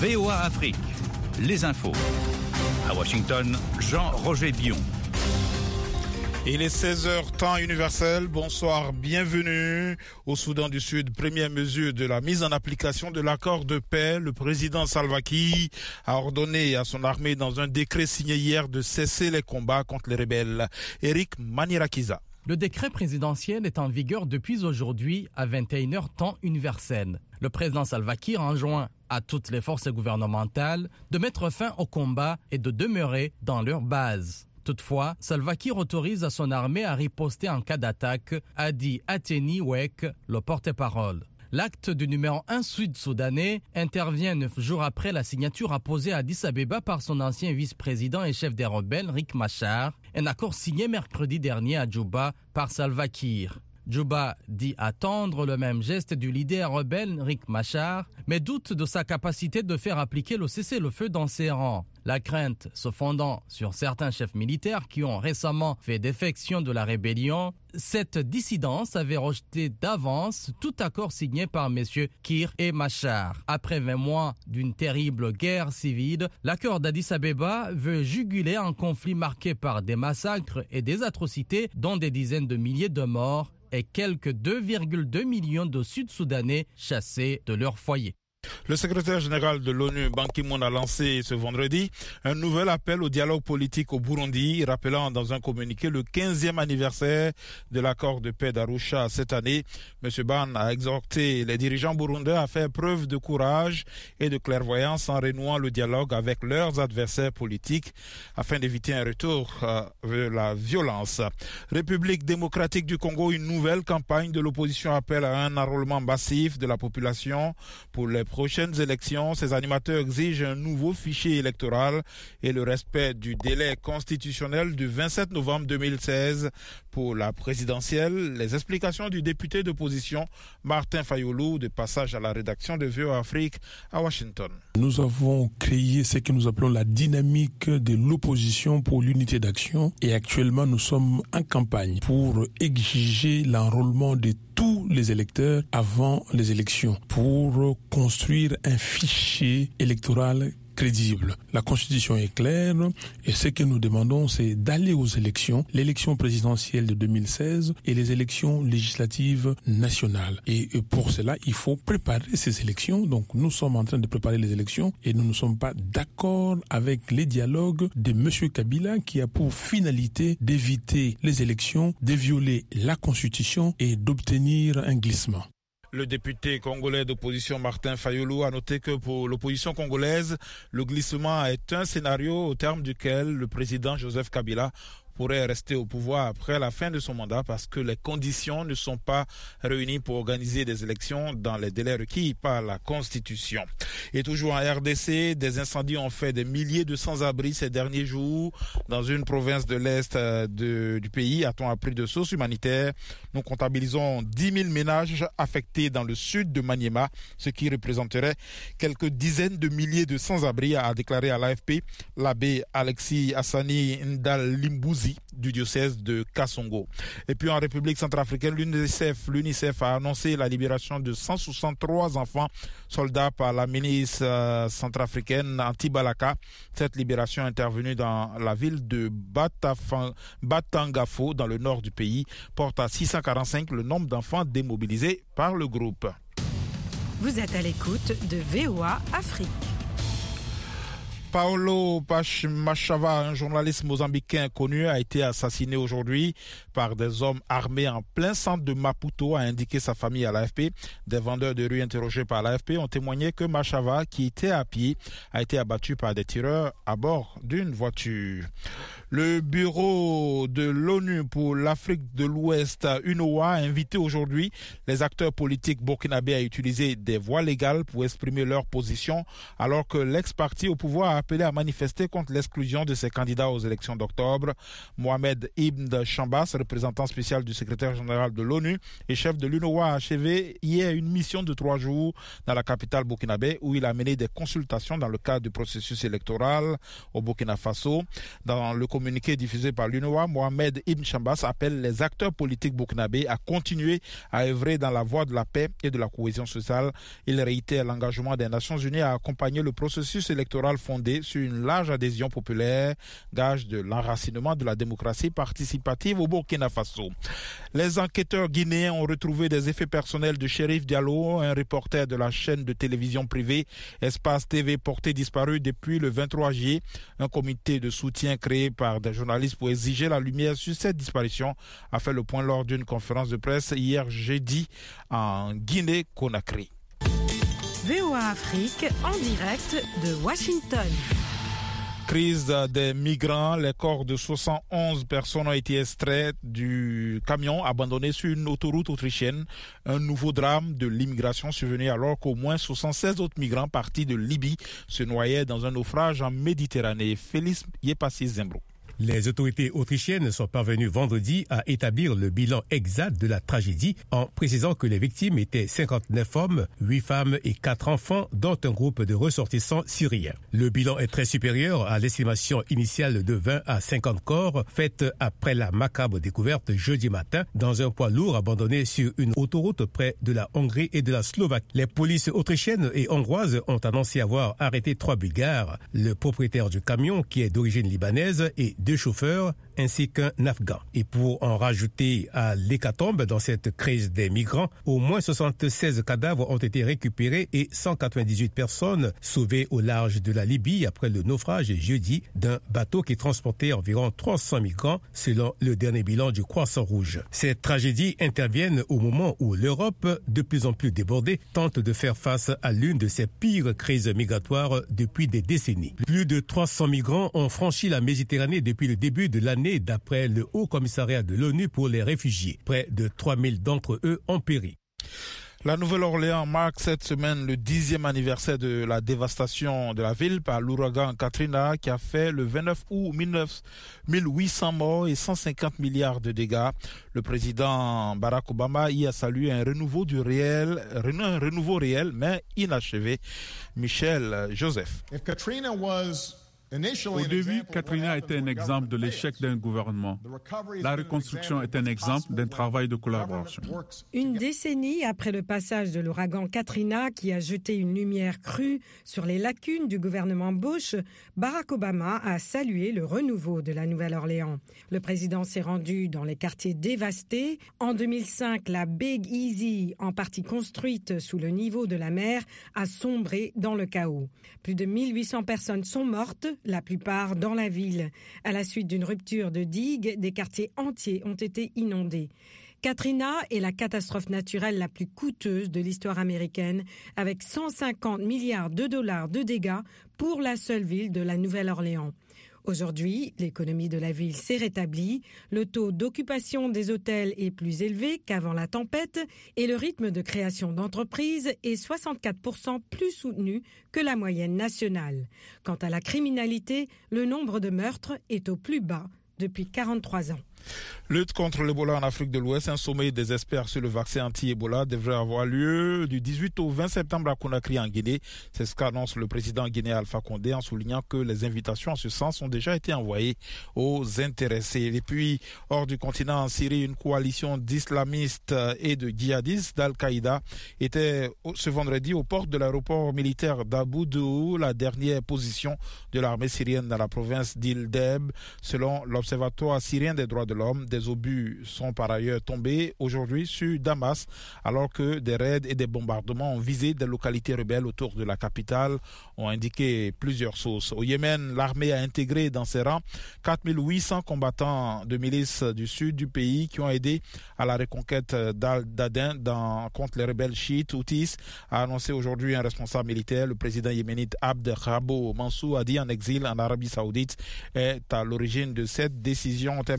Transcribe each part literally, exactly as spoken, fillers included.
V O A Afrique, les infos. À Washington, Jean-Roger Bion. Il est seize heures, temps universel. Bonsoir, bienvenue. Au Soudan du Sud, première mesure de la mise en application de l'accord de paix. Le président Salva Kiir a ordonné à son armée dans un décret signé hier de cesser les combats contre les rebelles. Eric Manirakiza. Le décret présidentiel est en vigueur depuis aujourd'hui à vingt et une heures temps universel. Le président Salva Kiir enjoint à toutes les forces gouvernementales de mettre fin au combat et de demeurer dans leur base. Toutefois, Salva Kiir autorise à son armée à riposter en cas d'attaque, a dit Ateni Wek, le porte-parole. L'acte du numéro un sud-soudanais intervient neuf jours après la signature apposée à Addis Abeba par son ancien vice-président et chef des rebelles, Riek Machar, un accord signé mercredi dernier à Djouba par Salva Kiir. Djouba dit attendre le même geste du leader rebelle Riek Machar, mais doute de sa capacité de faire appliquer le cessez-le-feu dans ses rangs. La crainte se fondant sur certains chefs militaires qui ont récemment fait défection de la rébellion, cette dissidence avait rejeté d'avance tout accord signé par messieurs Kiir et Machar. Après vingt mois d'une terrible guerre civile, l'accord d'Addis Abeba veut juguler un conflit marqué par des massacres et des atrocités, dont des dizaines de milliers de morts et quelques deux virgule deux millions de Sud-Soudanais chassés de leur foyer. Le secrétaire général de l'ONU, Ban Ki-moon, a lancé ce vendredi un nouvel appel au dialogue politique au Burundi, rappelant dans un communiqué le quinzième anniversaire de l'accord de paix d'Arusha cette année. M. Ban a exhorté les dirigeants burundais à faire preuve de courage et de clairvoyance en renouant le dialogue avec leurs adversaires politiques afin d'éviter un retour euh, de la violence. République démocratique du Congo, une nouvelle campagne de l'opposition appelle à un enrôlement massif de la population pour les prochaines élections. Ces animateurs exigent un nouveau fichier électoral et le respect du délai constitutionnel du vingt-sept novembre deux mille seize pour la présidentielle. Les explications du député d'opposition Martin Fayulu, de passage à la rédaction de V O A Afrique à Washington. Nous avons créé ce que nous appelons la dynamique de l'opposition pour l'unité d'action et actuellement nous sommes en campagne pour exiger l'enrôlement de tous les électeurs avant les élections pour construire un fichier électoral crédible. La Constitution est claire et ce que nous demandons, c'est d'aller aux élections, l'élection présidentielle de deux mille seize et les élections législatives nationales. Et pour cela, il faut préparer ces élections. Donc nous sommes en train de préparer les élections et nous ne sommes pas d'accord avec les dialogues de M. Kabila qui a pour finalité d'éviter les élections, de violer la Constitution et d'obtenir un glissement. Le député congolais d'opposition Martin Fayulu a noté que pour l'opposition congolaise, le glissement est un scénario au terme duquel le président Joseph Kabila pourrait rester au pouvoir après la fin de son mandat parce que les conditions ne sont pas réunies pour organiser des élections dans les délais requis par la Constitution. Et toujours en R D C, des incendies ont fait des milliers de sans-abri ces derniers jours dans une province de l'Est de, du pays, a-t-on appris de sources humanitaires. Nous comptabilisons dix mille ménages affectés dans le sud de Maniema, ce qui représenterait quelques dizaines de milliers de sans-abri, a déclaré à l'A F P l'abbé Alexis Hassani Ndal Limbouzi du diocèse de Kassongo. Et puis en République centrafricaine, l'UNICEF, l'UNICEF a annoncé la libération de cent soixante-trois enfants soldats par la milice euh, centrafricaine anti-Balaka. Cette libération est intervenue dans la ville de Batafan, Batangafo, dans le nord du pays, porte à six cent quarante-cinq le nombre d'enfants démobilisés par le groupe. Vous êtes à l'écoute de V O A Afrique. Paulo Machava, un journaliste mozambicain connu, a été assassiné aujourd'hui par des hommes armés en plein centre de Maputo, a indiqué sa famille à l'A F P. Des vendeurs de rue interrogés par l'A F P ont témoigné que Machava, qui était à pied, a été abattu par des tireurs à bord d'une voiture. Le bureau de l'ONU pour l'Afrique de l'Ouest, UNOWA, a invité aujourd'hui les acteurs politiques burkinabés à utiliser des voies légales pour exprimer leur position, alors que l'ex-parti au pouvoir a appelé à manifester contre l'exclusion de ses candidats aux élections d'octobre. Mohamed Ibn Chambas, représentant spécial du secrétaire général de l'ONU et chef de l'UNOWA, a achevé hier une mission de trois jours dans la capitale burkinabé où il a mené des consultations dans le cadre du processus électoral au Burkina Faso. Dans le communiqué communiqué diffusé par l'U N O A, Mohamed Ibn Chambas appelle les acteurs politiques burkinabés à continuer à œuvrer dans la voie de la paix et de la cohésion sociale. Il réitère l'engagement des Nations Unies à accompagner le processus électoral fondé sur une large adhésion populaire, gage de l'enracinement de la démocratie participative au Burkina Faso. Les enquêteurs guinéens ont retrouvé des effets personnels de Chérif Diallo, un reporter de la chaîne de télévision privée Espace T V porté disparu depuis le vingt-trois juillet. Un comité de soutien créé par des journalistes pour exiger la lumière sur cette disparition a fait le point lors d'une conférence de presse hier jeudi en Guinée-Conakry. V O A Afrique en direct de Washington. Crise des migrants, les corps de soixante et onze personnes ont été extraits du camion abandonné sur une autoroute autrichienne. Un nouveau drame de l'immigration survenu alors qu'au moins soixante-seize autres migrants partis de Libye se noyaient dans un naufrage en Méditerranée. Félix Yepassi Zembro. Les autorités autrichiennes sont parvenues vendredi à établir le bilan exact de la tragédie en précisant que les victimes étaient cinquante-neuf hommes, huit femmes et quatre enfants, dont un groupe de ressortissants syriens. Le bilan est très supérieur à l'estimation initiale de vingt à cinquante corps faite après la macabre découverte jeudi matin dans un poids lourd abandonné sur une autoroute près de la Hongrie et de la Slovaquie. Les polices autrichiennes et hongroises ont annoncé avoir arrêté trois Bulgares, le propriétaire du camion qui est d'origine libanaise et deux chauffeurs ainsi qu'un Afghan. Et pour en rajouter à l'hécatombe dans cette crise des migrants, au moins soixante-seize cadavres ont été récupérés et cent quatre-vingt-dix-huit personnes sauvées au large de la Libye après le naufrage jeudi d'un bateau qui transportait environ trois cents migrants selon le dernier bilan du Croissant Rouge. Ces tragédies interviennent au moment où l'Europe, de plus en plus débordée, tente de faire face à l'une de ses pires crises migratoires depuis des décennies. Plus de trois cents migrants ont franchi la Méditerranée depuis le début de l'année d'après le Haut Commissariat de l'ONU pour les réfugiés. Près de trois mille d'entre eux ont péri. La Nouvelle-Orléans marque cette semaine le dixième anniversaire de la dévastation de la ville par l'ouragan Katrina qui a fait le vingt-neuf août mille huit cents morts et cent cinquante milliards de dégâts. Le président Barack Obama y a salué un renouveau du réel, un renouveau réel mais inachevé. Michel Joseph. If Katrina was Au début, Katrina était un exemple de l'échec d'un gouvernement. La reconstruction est un exemple d'un travail de collaboration. Une décennie après le passage de l'ouragan Katrina qui a jeté une lumière crue sur les lacunes du gouvernement Bush, Barack Obama a salué le renouveau de la Nouvelle-Orléans. Le président s'est rendu dans les quartiers dévastés. En deux mille cinq, la Big Easy, en partie construite sous le niveau de la mer, a sombré dans le chaos. Plus de mille huit cents personnes sont mortes, la plupart dans la ville. À la suite d'une rupture de digue, des quartiers entiers ont été inondés. Katrina est la catastrophe naturelle la plus coûteuse de l'histoire américaine, avec cent cinquante milliards de dollars de dégâts pour la seule ville de la Nouvelle-Orléans. Aujourd'hui, l'économie de la ville s'est rétablie, le taux d'occupation des hôtels est plus élevé qu'avant la tempête et le rythme de création d'entreprises est soixante-quatre pour cent plus soutenu que la moyenne nationale. Quant à la criminalité, le nombre de meurtres est au plus bas depuis quarante-trois ans. Lutte contre l'Ebola en Afrique de l'Ouest, un sommet des experts sur le vaccin anti-Ebola devrait avoir lieu du dix-huit au vingt septembre à Conakry en Guinée. C'est ce qu'annonce le président guinéen Alpha Condé en soulignant que les invitations en ce sens ont déjà été envoyées aux intéressés. Et puis, hors du continent en Syrie, une coalition d'islamistes et de djihadistes d'Al-Qaïda était ce vendredi aux portes de l'aéroport militaire d'Abu Dou, la dernière position de l'armée syrienne dans la province d'Il-Deb. Selon l'Observatoire syrien des droits de l'homme, des obus sont par ailleurs tombés aujourd'hui sur Damas, alors que des raids et des bombardements ont visé des localités rebelles autour de la capitale, ont indiqué plusieurs sources. Au Yémen, l'armée a intégré dans ses rangs quatre mille huit cents combattants de milices du sud du pays qui ont aidé à la reconquête d'Al-Dadin dans, contre les rebelles chiites Houthis, a annoncé aujourd'hui un responsable militaire. Le président yéménite Abd Rabo Mansour a dit en exil en Arabie Saoudite est à l'origine de cette décision. On termine par une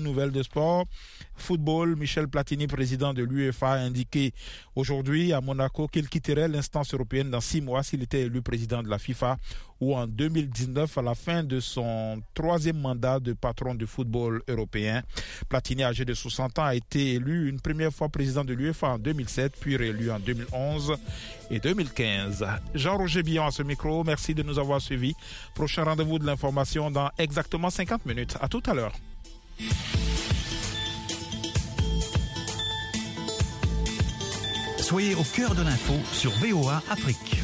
nouvelle de sport. Football, Michel Platini, président de l'U E F A, a indiqué aujourd'hui à Monaco qu'il quitterait l'instance européenne dans six mois s'il était élu président de la FIFA ou en deux mille dix-neuf à la fin de son troisième mandat de patron du football européen. Platini, âgé de soixante ans, a été élu une première fois président de l'U E F A en deux mille sept, puis réélu en deux mille onze et deux mille quinze. Jean-Roger Billon à ce micro, merci de nous avoir suivis. Prochain rendez-vous de l'information dans exactement cinquante minutes. À tout à l'heure. Soyez au cœur de l'info sur V O A Afrique.